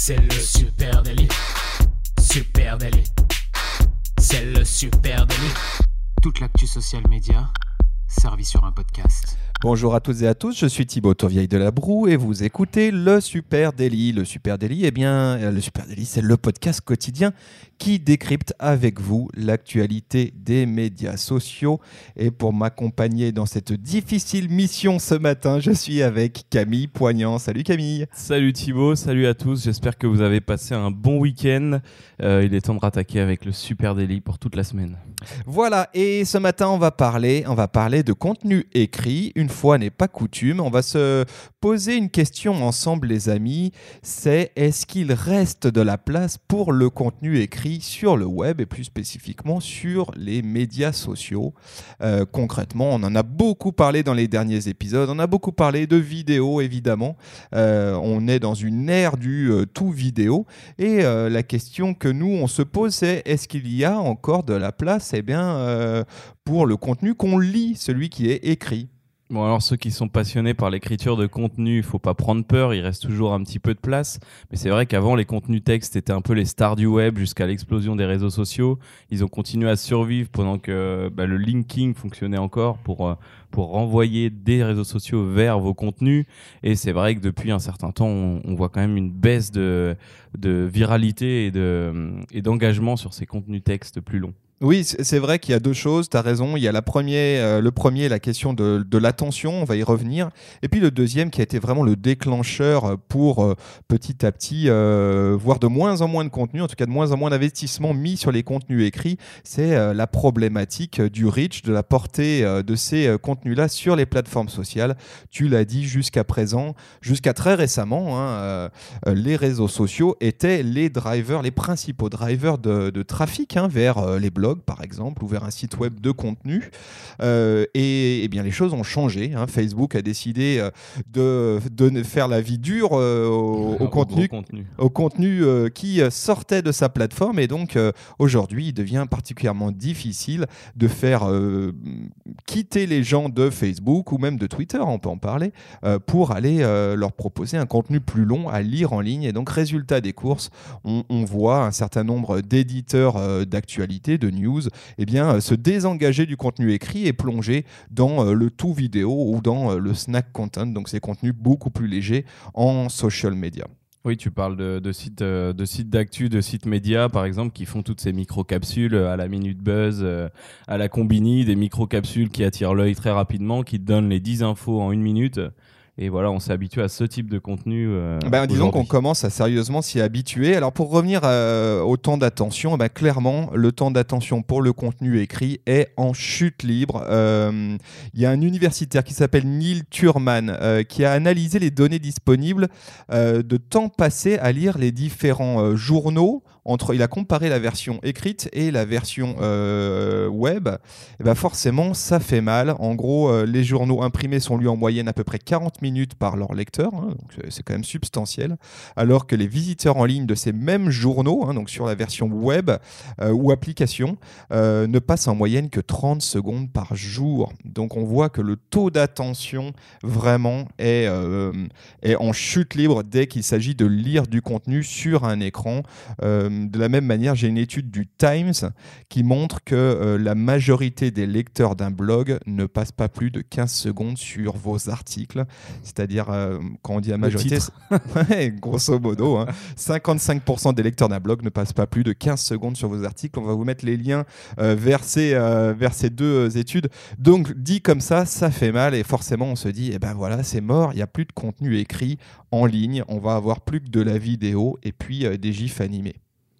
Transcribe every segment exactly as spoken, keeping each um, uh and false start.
C'est le super délit. Super délit. C'est le super délit. Toute l'actu social média servie sur un podcast. Bonjour à toutes et à tous, je suis Thibaut Tourvieille de La Broue et vous écoutez le Super Daily. Le Super Daily, eh bien, le Super Daily, c'est le podcast quotidien qui décrypte avec vous l'actualité des médias sociaux. Et pour m'accompagner dans cette difficile mission ce matin, je suis avec Camille Poignant. Salut Camille. Salut Thibaut, salut à tous. J'espère que vous avez passé un bon week-end. Euh, il est temps de rattaquer avec le Super Daily pour toute la semaine. Voilà, et ce matin, on va parler, on va parler de contenu écrit. Une fois n'est pas coutume, on va se poser une question ensemble, les amis. C'est est-ce qu'il reste de la place pour le contenu écrit sur le web et plus spécifiquement sur les médias sociaux? euh, Concrètement, on en a beaucoup parlé dans les derniers épisodes. On a beaucoup parlé de vidéo, évidemment. Euh, on est dans une ère du euh, tout vidéo. Et euh, la question que nous, on se pose, c'est est-ce qu'il y a encore de la place eh bien, euh, pour le contenu qu'on lit, celui qui est écrit? Bon, alors ceux qui sont passionnés par l'écriture de contenu, il faut pas prendre peur, il reste toujours un petit peu de place. Mais c'est vrai qu'avant, les contenus textes étaient un peu les stars du web jusqu'à l'explosion des réseaux sociaux. Ils ont continué à survivre pendant que bah, le linking fonctionnait encore pour, pour renvoyer des réseaux sociaux vers vos contenus. Et c'est vrai que depuis un certain temps, on, on voit quand même une baisse de, de viralité et, de, et d'engagement sur ces contenus textes plus longs. Oui, c'est vrai qu'il y a deux choses, tu as raison. Il y a la première, euh, le premier, la question de, de l'attention, on va y revenir. Et puis le deuxième qui a été vraiment le déclencheur pour euh, petit à petit euh, voir de moins en moins de contenu, en tout cas de moins en moins d'investissement mis sur les contenus écrits, c'est euh, la problématique du reach, de la portée euh, de ces euh, contenus-là sur les plateformes sociales. Tu l'as dit jusqu'à présent, jusqu'à très récemment, hein, euh, les réseaux sociaux étaient les drivers, les principaux drivers de, de trafic hein, vers euh, les blogs par exemple, ou vers un site web de contenu. Euh, et, et bien les choses ont changé. Hein. Facebook a décidé euh, de, de faire la vie dure euh, au, au, contenu, contenu, au contenu euh, qui sortait de sa plateforme. Et donc euh, aujourd'hui, il devient particulièrement difficile de faire euh, quitter les gens de Facebook ou même de Twitter, on peut en parler, euh, pour aller euh, leur proposer un contenu plus long à lire en ligne. Et donc, résultat des courses, on, on voit un certain nombre d'éditeurs euh, d'actualité, de news, eh bien, se désengager du contenu écrit et plonger dans euh, le tout vidéo ou dans euh, le snack content, donc ces contenus beaucoup plus légers en social media. Oui, tu parles de, de sites euh, de sites d'actu, de sites médias, par exemple, qui font toutes ces micro-capsules à la Minute Buzz, euh, à la Combini, des micro-capsules qui attirent l'œil très rapidement, qui te donnent les dix infos en une minute. Et voilà, on s'est habitué à ce type de contenu. Euh, ben, disons qu'on commence à sérieusement s'y habituer. Alors pour revenir euh, au temps d'attention, ben, clairement, le temps d'attention pour le contenu écrit est en chute libre. Il euh, y a un universitaire qui s'appelle Neil Turman euh, qui a analysé les données disponibles euh, de temps passé à lire les différents euh, journaux. Entre, il a comparé la version écrite et la version euh, web. Et ben forcément, ça fait mal. En gros, euh, les journaux imprimés sont lus en moyenne à peu près quarante minutes par leur lecteur. Hein, donc c'est quand même substantiel. Alors que les visiteurs en ligne de ces mêmes journaux, hein, donc sur la version web euh, ou application, euh, ne passent en moyenne que trente secondes par jour. Donc on voit que le taux d'attention vraiment est, euh, est en chute libre dès qu'il s'agit de lire du contenu sur un écran. Euh, De la même manière, j'ai une étude du Times qui montre que euh, la majorité des lecteurs d'un blog ne passent pas plus de quinze secondes sur vos articles. C'est-à-dire, euh, quand on dit la majorité, ouais, grosso modo, hein, cinquante-cinq pour cent des lecteurs d'un blog ne passent pas plus de quinze secondes sur vos articles. On va vous mettre les liens euh, vers, ces, euh, vers ces deux euh, études. Donc, dit comme ça, ça fait mal et forcément, on se dit, eh ben voilà, c'est mort, il n'y a plus de contenu écrit en ligne. On va avoir plus que de la vidéo et puis euh, des gifs animés.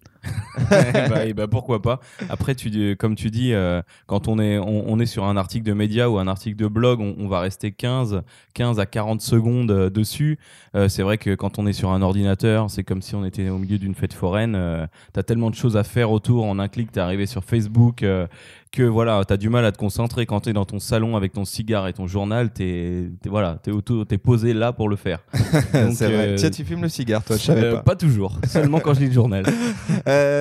bah, et bah, pourquoi pas. Après, tu, comme tu dis, euh, quand on est, on, on est sur un article de média ou un article de blog, on, on va rester quinze à quarante secondes euh, dessus. Euh, c'est vrai que quand on est sur un ordinateur, c'est comme si on était au milieu d'une fête foraine. Euh, tu as tellement de choses à faire autour. En un clic, tu es arrivé sur Facebook. Euh, que voilà, tu as du mal à te concentrer quand tu es dans ton salon avec ton cigare et ton journal, tu es voilà, t'es auto, t'es posé là pour le faire. Donc, c'est vrai. Euh, Tiens, tu fumes le cigare, toi, je savais euh, pas. Pas toujours, seulement quand je lis le journal. Euh,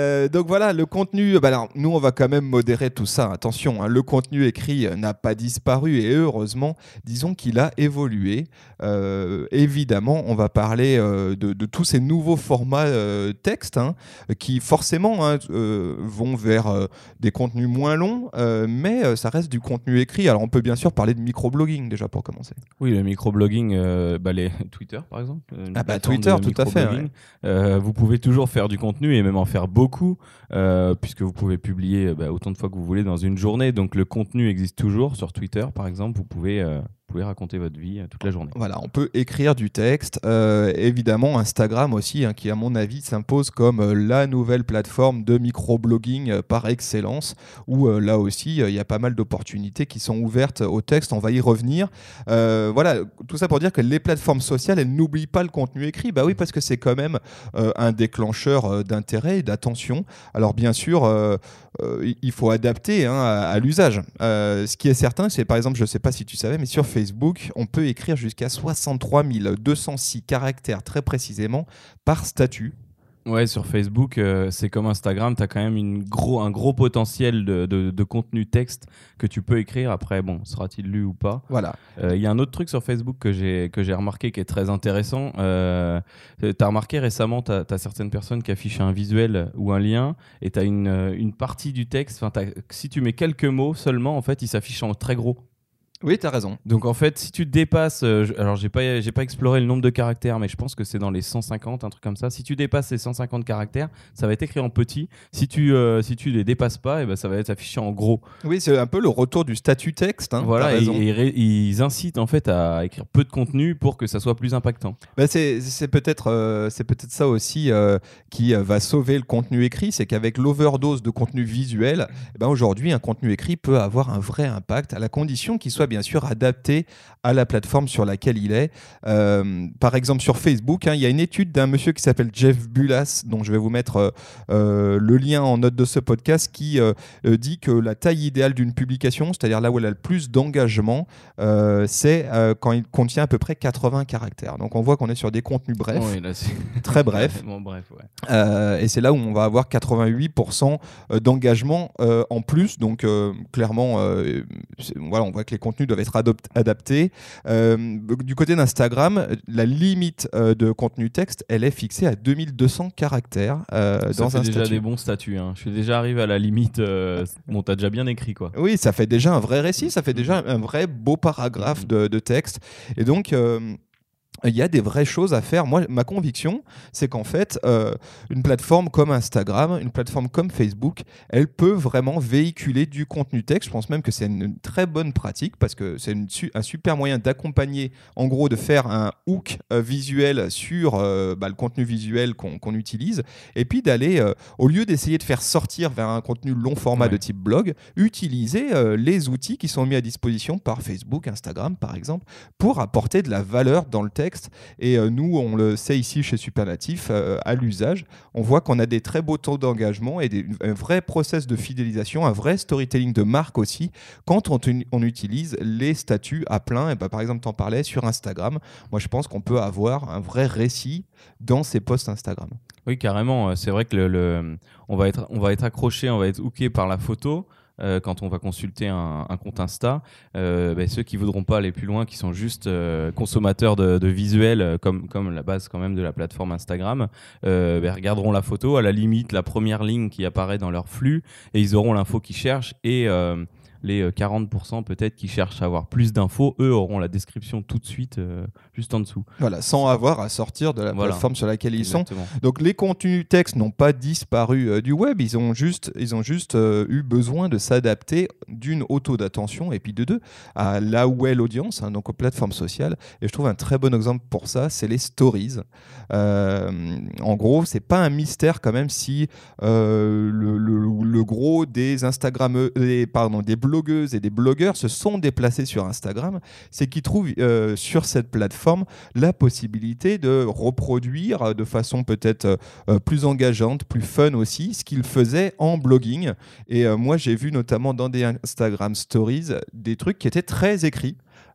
Euh, donc voilà, le contenu. Bah alors, nous, on va quand même modérer tout ça. Attention, hein, le contenu écrit n'a pas disparu et heureusement, disons qu'il a évolué. Euh, évidemment, on va parler euh, de, de tous ces nouveaux formats euh, texte hein, qui forcément hein, euh, vont vers euh, des contenus moins longs, euh, mais euh, ça reste du contenu écrit. Alors, on peut bien sûr parler de microblogging déjà pour commencer. Oui, le microblogging, euh, bah les Twitter par exemple. Ah bah Twitter, tout à fait. Ouais. Euh, vous pouvez toujours faire du contenu et même en faire beaucoup, euh, puisque vous pouvez publier bah, autant de fois que vous voulez dans une journée. Donc le contenu existe toujours sur Twitter, par exemple. Vous pouvez, euh, vous pouvez raconter votre vie euh, toute la journée. Voilà, on peut écrire du texte. Euh, évidemment, Instagram aussi, hein, qui à mon avis s'impose comme euh, la nouvelle plateforme de microblogging euh, par excellence, où euh, là aussi, il euh, y a pas mal d'opportunités qui sont ouvertes au texte. On va y revenir. Euh, voilà, tout ça pour dire que les plateformes sociales, elles n'oublient pas le contenu écrit. Bah oui, parce que c'est quand même euh, un déclencheur euh, d'intérêt et d'attention. Alors bien sûr, euh, euh, il faut adapter hein, à, à l'usage. Euh, ce qui est certain, c'est par exemple, je ne sais pas si tu savais, mais sur Facebook, on peut écrire jusqu'à soixante-trois mille deux cent six caractères très précisément par statut. Ouais, sur Facebook, euh, c'est comme Instagram, tu as quand même une gros, un gros potentiel de, de, de contenu texte que tu peux écrire. Après, bon, sera-t-il lu ou pas ? Voilà. Il euh, y a un autre truc sur Facebook que j'ai, que j'ai remarqué qui est très intéressant. Euh, tu as remarqué récemment, tu as certaines personnes qui affichent un visuel ou un lien et tu as une, une partie du texte. Si tu mets quelques mots seulement, en fait, il s'affiche en très gros. Oui, tu as raison. Donc en fait, si tu dépasses, euh, alors j'ai pas, j'ai pas exploré le nombre de caractères, mais je pense que c'est dans les cent cinquante, un truc comme ça. Si tu dépasses ces cent cinquante caractères, ça va être écrit en petit. Si tu, euh, si tu les dépasses pas, et ben ça va être affiché en gros. Oui, c'est un peu le retour du statut texte. Hein, voilà, et, et, et ils incitent en fait à écrire peu de contenu pour que ça soit plus impactant. Bah c'est, c'est peut-être, euh, c'est peut-être ça aussi euh, qui va sauver le contenu écrit, c'est qu'avec l'overdose de contenu visuel, eh ben aujourd'hui un contenu écrit peut avoir un vrai impact à la condition qu'il soit bien sûr adapté à la plateforme sur laquelle il est. Euh, par exemple sur Facebook, hein, il y a une étude d'un monsieur qui s'appelle Jeff Bullas, dont je vais vous mettre euh, le lien en note de ce podcast, qui euh, dit que la taille idéale d'une publication, c'est-à-dire là où elle a le plus d'engagement, euh, c'est euh, quand il contient à peu près quatre-vingts caractères. Donc on voit qu'on est sur des contenus brefs, oui, là, très brefs. bref, ouais. euh, et c'est là où on va avoir quatre-vingt-huit pour cent d'engagement euh, en plus. Donc euh, clairement, euh, voilà, on voit que les contenus doivent être adop- adaptés. Euh, du côté d'Instagram, la limite euh, de contenu texte, elle est fixée à deux mille deux cents caractères euh, ça dans fait un déjà statut. Des bons statuts. Hein. Je suis déjà arrivé à la limite. Euh, bon, t'as déjà bien écrit, quoi. Oui, ça fait déjà un vrai récit, ça fait déjà un vrai beau paragraphe de, de texte. Et donc, euh, il y a des vraies choses à faire. Moi, ma conviction, c'est qu'en fait, euh, une plateforme comme Instagram, une plateforme comme Facebook, elle peut vraiment véhiculer du contenu texte. Je pense même que c'est une, une très bonne pratique parce que c'est une, un super moyen d'accompagner, en gros, de faire un hook euh, visuel sur euh, bah, le contenu visuel qu'on, qu'on utilise et puis d'aller, euh, au lieu d'essayer de faire sortir vers un contenu long format ouais. de type blog, utiliser euh, les outils qui sont mis à disposition par Facebook, Instagram, par exemple, pour apporter de la valeur dans le texte. Et euh, nous, on le sait ici chez Supernatif, euh, à l'usage, on voit qu'on a des très beaux taux d'engagement et des, un vrai process de fidélisation, un vrai storytelling de marque aussi, quand on, on utilise les statuts à plein. Et bah, par exemple, tu en parlais sur Instagram. Moi, je pense qu'on peut avoir un vrai récit dans ces posts Instagram. Oui, carrément. C'est vrai que le, le, on, va être, on va être accroché, on va être hooké par la photo. Euh, quand on va consulter un, un compte Insta, euh, bah, ceux qui voudront pas aller plus loin, qui sont juste euh, consommateurs de, de visuels, euh, comme, comme la base quand même de la plateforme Instagram, euh, bah, regarderont la photo, à la limite la première ligne qui apparaît dans leur flux, et ils auront l'info qu'ils cherchent, et euh, les quarante pour cent peut-être qui cherchent à avoir plus d'infos, eux auront la description tout de suite euh, juste en dessous. Voilà, sans avoir à sortir de la voilà. plateforme sur laquelle ils Exactement. sont. Donc les contenus textes n'ont pas disparu euh, du web, ils ont juste, ils ont juste euh, eu besoin de s'adapter d'une au taux d'attention et puis de deux à là où est l'audience, hein, donc aux plateformes sociales. Et je trouve un très bon exemple pour ça, c'est les stories. Euh, en gros, c'est pas un mystère quand même si euh, le, le, le gros des Instagrammeux, des, pardon, des blogueuses et des blogueurs se sont déplacés sur Instagram, c'est qu'ils trouvent euh, sur cette plateforme la possibilité de reproduire de façon peut-être euh, plus engageante, plus fun aussi, ce qu'ils faisaient en blogging. Et euh, moi, j'ai vu notamment dans des Instagram Stories des trucs qui étaient très écrits.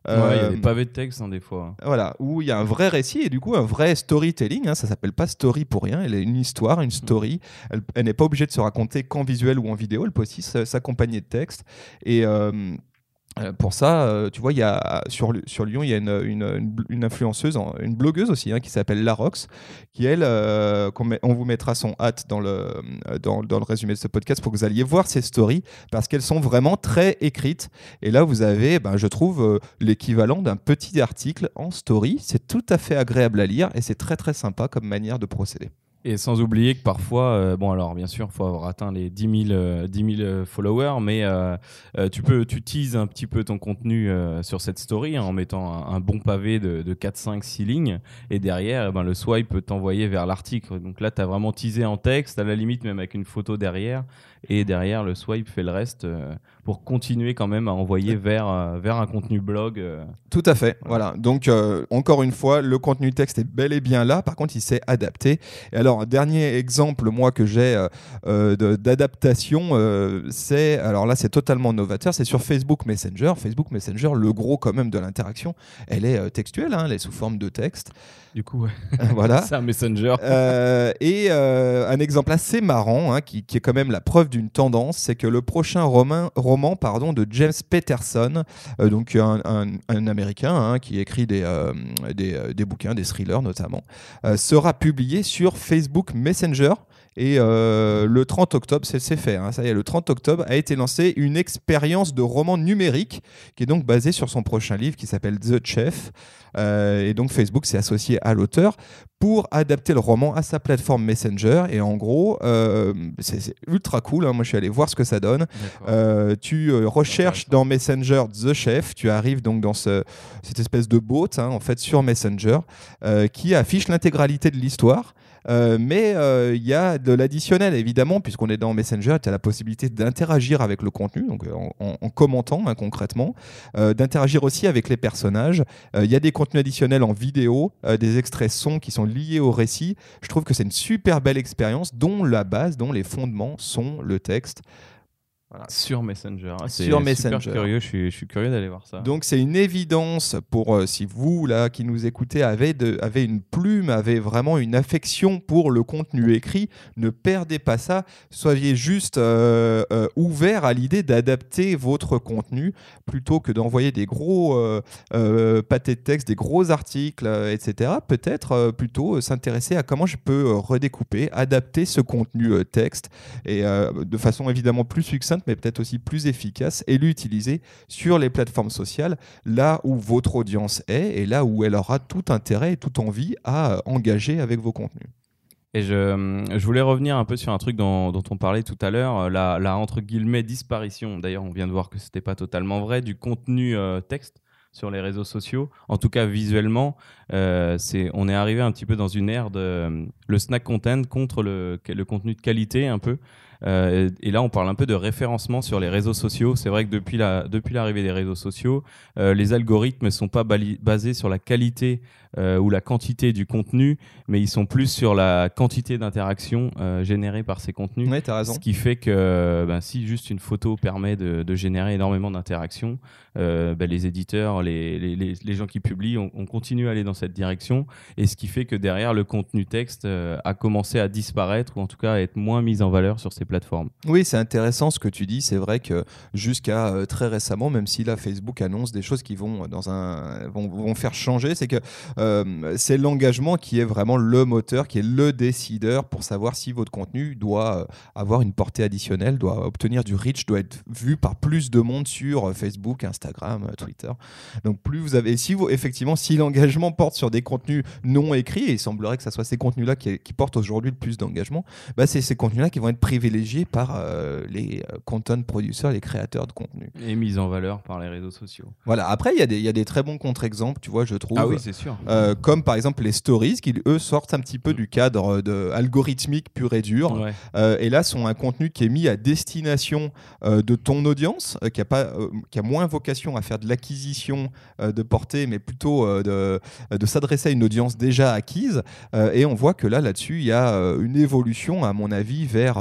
Ouais, il y a Euh, des pavés de texte hein, des fois. Voilà, où il y a un vrai récit et du coup un vrai storytelling. Hein, ça s'appelle pas story pour rien. Elle est une histoire, une story. Elle, elle n'est pas obligée de se raconter qu'en visuel ou en vidéo. Elle peut aussi s- s'accompagner de texte. Et euh, euh, pour ça, euh, tu vois, il y a sur, sur Lyon, il y a une, une, une, une influenceuse, en- une blogueuse aussi, hein, qui s'appelle Larox, qui elle, euh, qu'on met- on vous mettra son hâte dans le, dans, dans le résumé de ce podcast pour que vous alliez voir ces stories parce qu'elles sont vraiment très écrites. Et là, vous avez, ben, je trouve, euh, l'équivalent d'un petit article en story. C'est tout à fait agréable à lire et c'est très très sympa comme manière de procéder. Et sans oublier que parfois, euh, bon alors bien sûr, il faut avoir atteint les dix mille, euh, dix mille euh, followers, mais euh, euh, tu peux, tu teases un petit peu ton contenu euh, sur cette story hein, en mettant un, un bon pavé de, de quatre, cinq, six lignes, et derrière, eh ben, le swipe peut t'envoyer vers l'article. Donc là, tu as vraiment teasé en texte, à la limite même avec une photo derrière, et derrière, le swipe fait le reste euh, pour continuer quand même à envoyer vers, euh, vers un contenu blog. Euh. Tout à fait, voilà. Donc, euh, encore une fois, le contenu texte est bel et bien là. Par contre, il s'est adapté. Et alors, un dernier exemple, moi, que j'ai euh, euh, de- d'adaptation, euh, c'est, alors là, c'est totalement novateur, c'est sur Facebook Messenger. Facebook Messenger, le gros quand même de l'interaction, elle est euh, textuelle, hein, elle est sous forme de texte. Du coup, ouais. Voilà. C'est un messenger. Euh, et euh, un exemple assez marrant, hein, qui, qui est quand même la preuve d'une tendance, c'est que le prochain roman, roman pardon, de James Patterson, euh, donc un, un, un Américain hein, qui écrit des, euh, des, euh, des bouquins, des thrillers notamment, euh, sera publié sur Facebook Messenger. Et euh, le trente octobre, c'est, c'est fait, hein, ça y est, le trente octobre a été lancée une expérience de roman numérique qui est donc basée sur son prochain livre qui s'appelle The Chef. Euh, et donc Facebook s'est associé à l'auteur pour adapter le roman à sa plateforme Messenger. Et en gros, euh, c'est, c'est ultra cool. Hein. Moi, je suis allé voir ce que ça donne. Euh, tu euh, recherches dans Messenger The Chef. Tu arrives donc dans ce, cette espèce de bot hein, en fait sur Messenger euh, qui affiche l'intégralité de l'histoire. Euh, mais il euh, y a de l'additionnel évidemment puisqu'on est dans Messenger, tu as la possibilité d'interagir avec le contenu donc en, en, en commentant hein, concrètement, euh, d'interagir aussi avec les personnages. Il euh, y a des contenus additionnels en vidéo, euh, des extraits son qui sont liés au récit. Je trouve que c'est une super belle expérience dont la base, dont les fondements sont le texte. Voilà. Sur Messenger. Ah, c'est sur super Messenger. Curieux, je suis, je suis curieux d'aller voir ça. Donc c'est une évidence pour euh, si vous là qui nous écoutez avez, de, avez une plume, avez vraiment une affection pour le contenu écrit, ne perdez pas ça. Soyez juste euh, euh, ouvert à l'idée d'adapter votre contenu plutôt que d'envoyer des gros euh, euh, pâtés de texte, des gros articles, euh, et cetera. Peut-être euh, plutôt euh, s'intéresser à comment je peux euh, redécouper, adapter ce contenu euh, texte et euh, de façon évidemment plus succincte mais peut-être aussi plus efficace et l'utiliser sur les plateformes sociales, là où votre audience est et là où elle aura tout intérêt et toute envie à engager avec vos contenus. Et je, je voulais revenir un peu sur un truc dont, dont on parlait tout à l'heure, la, la entre guillemets disparition. D'ailleurs, on vient de voir que c'était pas totalement vrai du contenu euh, texte sur les réseaux sociaux. En tout cas, visuellement, euh, c'est, on est arrivé un petit peu dans une ère de euh, le snack content contre le, le contenu de qualité un peu. Euh, et là, on parle un peu de référencement sur les réseaux sociaux. C'est vrai que depuis, la, depuis l'arrivée des réseaux sociaux, euh, les algorithmes ne sont pas bali- basés sur la qualité euh, ou la quantité du contenu, mais ils sont plus sur la quantité d'interactions euh, générées par ces contenus. Oui, tu as raison. Ce qui fait que ben, si juste une photo permet de, de générer énormément d'interactions, euh, ben, les éditeurs, les, les, les, les gens qui publient, on, on continue à aller dans cette direction. Et ce qui fait que derrière, le contenu texte euh, a commencé à disparaître ou en tout cas à être moins mis en valeur sur ces plateformes. Oui, c'est intéressant ce que tu dis. C'est vrai que jusqu'à euh, très récemment, même si là Facebook annonce des choses qui vont, dans un, vont, vont faire changer, c'est que euh, c'est l'engagement qui est vraiment le moteur, qui est le décideur pour savoir si votre contenu doit euh, avoir une portée additionnelle, doit obtenir du reach, doit être vu par plus de monde sur euh, Facebook, Instagram, euh, Twitter. Donc plus vous avez, si vous, effectivement, si l'engagement porte sur des contenus non écrits, et il semblerait que ce soit ces contenus-là qui, qui portent aujourd'hui le plus d'engagement, bah c'est ces contenus-là qui vont être privilégiés par euh, les euh, content producers, les créateurs de contenu. Et mise en valeur par les réseaux sociaux. Voilà. Après, il y, y a des très bons contre-exemples, tu vois, je trouve. Ah oui, c'est sûr. Euh, comme par exemple les stories, qui eux sortent un petit peu du cadre de algorithmique pur et dur. Ouais. Euh, et là, sont un contenu qui est mis à destination euh, de ton audience, euh, qui a pas, euh, qui a moins vocation à faire de l'acquisition euh, de portée, mais plutôt euh, de, de s'adresser à une audience déjà acquise. Euh, et on voit que là, là-dessus, il y a euh, une évolution, à mon avis, vers euh,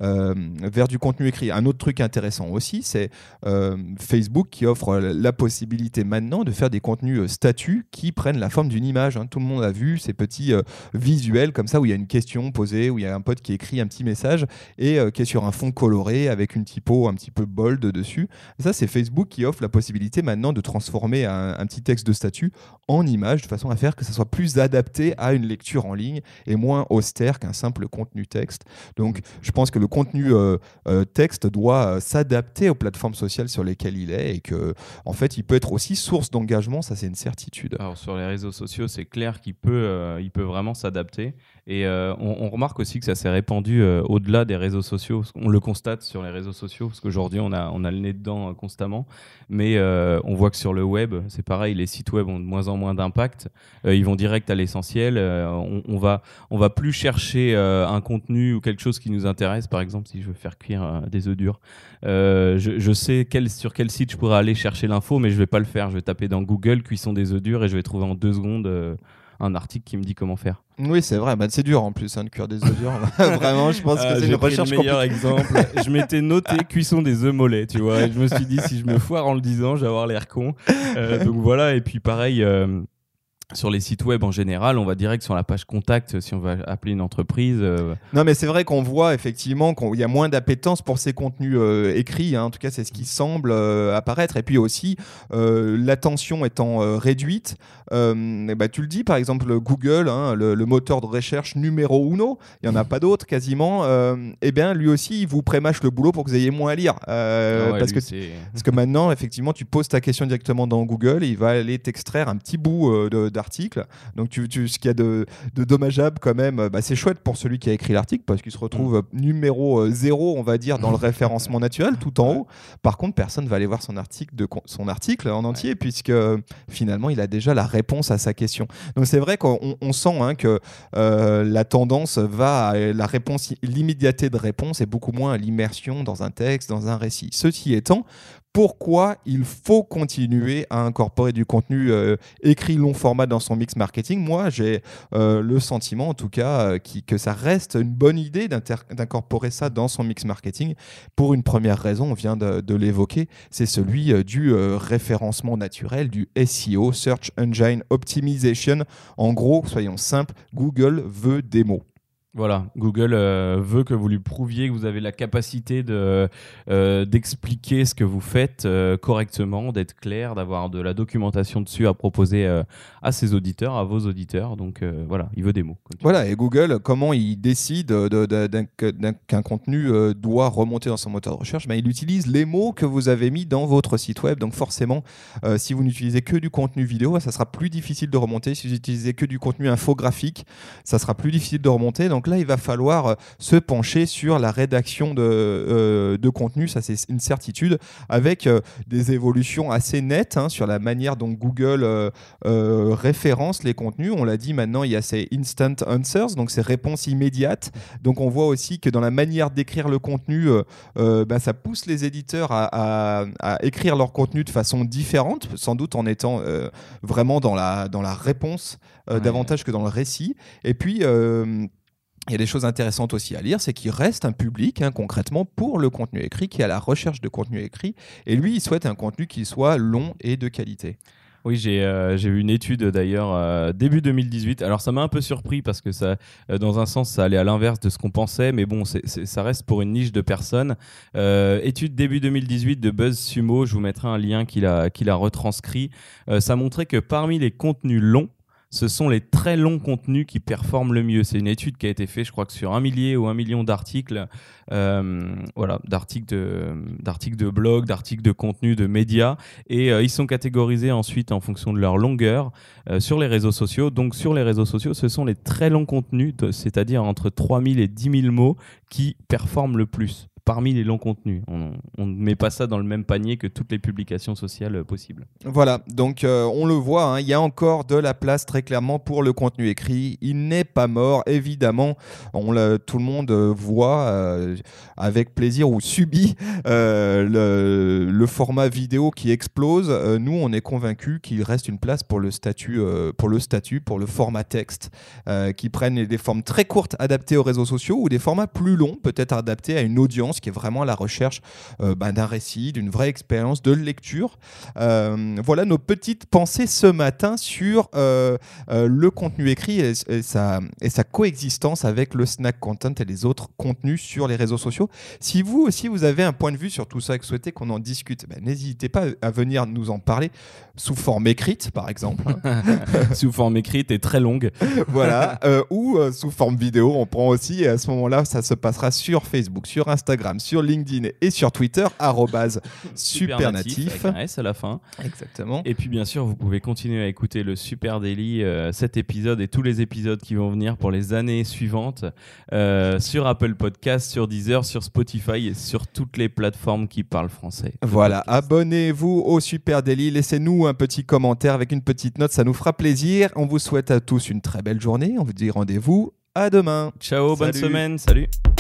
euh, vers du contenu écrit. Un autre truc intéressant aussi, c'est euh, Facebook qui offre la possibilité maintenant de faire des contenus euh, statuts qui prennent la forme d'une image. Hein. Tout le monde a vu ces petits euh, visuels comme ça où il y a une question posée, où il y a un pote qui écrit un petit message et euh, qui est sur un fond coloré avec une typo un petit peu bold dessus. Et ça, c'est Facebook qui offre la possibilité maintenant de transformer un, un petit texte de statut en image de façon à faire que ça soit plus adapté à une lecture en ligne et moins austère qu'un simple contenu texte. Donc, je pense que le contenu euh, euh, texte doit euh, s'adapter aux plateformes sociales sur lesquelles il est et que, en fait, il peut être aussi source d'engagement, ça c'est une certitude. Alors, sur les réseaux sociaux, c'est clair qu'il peut, euh, il peut vraiment s'adapter. Et euh, on, on remarque aussi que ça s'est répandu euh, au-delà des réseaux sociaux. On le constate sur les réseaux sociaux parce qu'aujourd'hui, on a, on a le nez dedans euh, constamment. Mais euh, on voit que sur le web, c'est pareil, les sites web ont de moins en moins d'impact. Euh, ils vont direct à l'essentiel. Euh, on, on va, on va plus chercher euh, un contenu ou quelque chose qui nous intéresse. Par exemple, si je veux faire cuire euh, des œufs durs, euh, je, je sais quel, sur quel site je pourrais aller chercher l'info, mais je vais pas le faire. Je vais taper dans Google cuisson des œufs durs et je vais trouver en deux secondes euh, un article qui me dit comment faire. Oui, c'est vrai. Bah, c'est dur en plus hein, de cuire des œufs durs. Vraiment, je pense que euh, c'est une recherche le meilleur compliquée. exemple. Je m'étais noté cuisson des œufs mollets, tu vois. Et je me suis dit, si je me foire en le disant, je vais avoir l'air con. Euh, donc voilà. Et puis pareil. Euh, Sur les sites web en général, on va direct sur la page contact si on va appeler une entreprise. Euh... Non, mais c'est vrai qu'on voit effectivement qu'il y a moins d'appétence pour ces contenus euh, écrits. Hein. En tout cas, c'est ce qui semble euh, apparaître. Et puis aussi, euh, l'attention étant euh, réduite, euh, bah, tu le dis, par exemple, Google, hein, le, le moteur de recherche numéro uno, il n'y en a pas d'autres quasiment, euh, eh bien, lui aussi, il vous prémâche le boulot pour que vous ayez moins à lire. Euh, ah ouais, parce, lui, que, c'est... parce que maintenant, effectivement, tu poses ta question directement dans Google et il va aller t'extraire un petit bout euh, de, d'article. Donc, tu, tu, ce qu'il y a de, de dommageable quand même, bah, c'est chouette pour celui qui a écrit l'article parce qu'il se retrouve mmh. numéro zéro, on va dire, dans le référencement naturel, tout en haut. Par contre, personne ne va aller voir son article, de, son article en entier ouais. puisque finalement, il a déjà la réponse à sa question. Donc, c'est vrai qu'on on sent hein, que euh, la tendance va à la réponse, l'immédiateté de réponse et beaucoup moins à l'immersion dans un texte, dans un récit. Ceci étant, pourquoi il faut continuer à incorporer du contenu euh, écrit long format dans son mix marketing? Moi, j'ai euh, le sentiment, en tout cas, euh, qui, que ça reste une bonne idée d'incorporer ça dans son mix marketing. Pour une première raison, on vient de, de l'évoquer, c'est celui euh, du euh, référencement naturel, du S E O, Search Engine Optimization. En gros, soyons simples, Google veut des mots. Voilà, Google euh, veut que vous lui prouviez que vous avez la capacité de, euh, d'expliquer ce que vous faites euh, correctement, d'être clair, d'avoir de la documentation dessus à proposer euh, à ses auditeurs, à vos auditeurs. Donc euh, voilà, il veut des mots. Voilà, et Google, comment il décide de, de, de, d'un, d'un, qu'un contenu euh, doit remonter dans son moteur de recherche? Ben, il utilise les mots que vous avez mis dans votre site web. Donc forcément, euh, si vous n'utilisez que du contenu vidéo, ça sera plus difficile de remonter. Si vous utilisez que du contenu infographique, ça sera plus difficile de remonter. Donc Donc là, il va falloir euh, se pencher sur la rédaction de, euh, de contenu, ça c'est une certitude, avec euh, des évolutions assez nettes hein, sur la manière dont Google euh, euh, référence les contenus. On l'a dit, maintenant, il y a ces instant answers, donc ces réponses immédiates. Donc on voit aussi que dans la manière d'écrire le contenu, euh, euh, bah, ça pousse les éditeurs à, à, à écrire leur contenu de façon différente, sans doute en étant euh, vraiment dans la, dans la réponse euh, ouais. davantage que dans le récit. Et puis... Euh, il y a des choses intéressantes aussi à lire, c'est qu'il reste un public hein, concrètement pour le contenu écrit qui est à la recherche de contenu écrit et lui il souhaite un contenu qui soit long et de qualité. Oui, j'ai euh, j'ai vu une étude d'ailleurs euh, début deux mille dix-huit. Alors ça m'a un peu surpris parce que ça, euh, dans un sens, ça allait à l'inverse de ce qu'on pensait, mais bon, c'est, c'est, ça reste pour une niche de personnes. Euh, étude début deux mille dix-huit de BuzzSumo, je vous mettrai un lien qu'il a qu'il a retranscrit. Euh, ça montrait que parmi les contenus longs, ce sont les très longs contenus qui performent le mieux. C'est une étude qui a été faite, je crois que sur un millier ou un million d'articles, euh, voilà, d'articles de, d'articles de blog, d'articles de contenu, de médias. Et euh, ils sont catégorisés ensuite en fonction de leur longueur euh, sur les réseaux sociaux. Donc sur les réseaux sociaux, ce sont les très longs contenus, de, c'est-à-dire entre trois mille et dix mille mots, qui performent le plus. parmi les longs contenus. On on ne met pas ça dans le même panier que toutes les publications sociales euh, possibles. Voilà, donc euh, on le voit, hein, il y a encore de la place très clairement pour le contenu écrit. Il n'est pas mort, évidemment. On l'a- tout le monde euh, voit euh, avec plaisir ou subit euh, le, le format vidéo qui explose. Euh, nous, on est convaincus qu'il reste une place pour le statut, euh, pour le statut, pour le format texte, euh, qui prennent des formes très courtes adaptées aux réseaux sociaux ou des formats plus longs, peut-être adaptés à une audience qui est vraiment à la recherche euh, ben, d'un récit, d'une vraie expérience de lecture. Euh, voilà nos petites pensées ce matin sur euh, euh, le contenu écrit et, et sa, et sa coexistence avec le snack content et les autres contenus sur les réseaux sociaux. Si vous aussi vous avez un point de vue sur tout ça et que vous souhaitez qu'on en discute, ben, n'hésitez pas à venir nous en parler sous forme écrite par exemple, hein. Sous forme écrite et très longue. Voilà, euh, ou euh, sous forme vidéo, on prend aussi, et à ce moment-là, ça se passera sur Facebook, sur Instagram, sur LinkedIn et sur Twitter, arrobase supernatif. Avec un S à la fin. Exactement. Et puis bien sûr, vous pouvez continuer à écouter le Super Daily, euh, cet épisode et tous les épisodes qui vont venir pour les années suivantes euh, sur Apple Podcast, sur Deezer, sur Spotify et sur toutes les plateformes qui parlent français. Voilà, abonnez-vous au Super Daily, laissez-nous un petit commentaire avec une petite note, ça nous fera plaisir. On vous souhaite à tous une très belle journée, on vous dit rendez-vous à demain. Ciao, bonne Salut. semaine, salut.